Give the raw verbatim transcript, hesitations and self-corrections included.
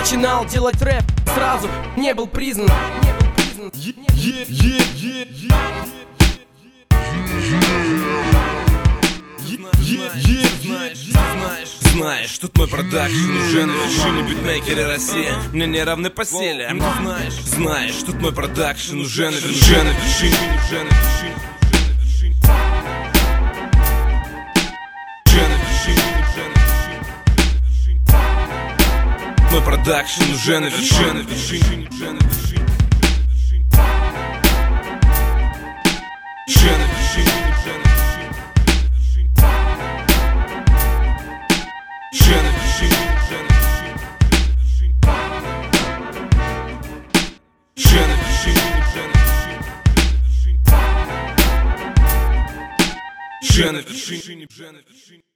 начинал делать рэп, сразу не был признан. Знаешь, тут мой продакшн уже на вершине, битмейкеры Россия мне не равны по силе. Знаешь, знаешь, тут мой продакшн уже на вершине, уже на вершине. Мой продакшн уже на вершине, вершине, уже на вершине. Уже на вершине, уже на вершине. Уже на вершине, уже на вершине. Уже на вершине, уже на вершине. Уже на вершине, уже на вершине.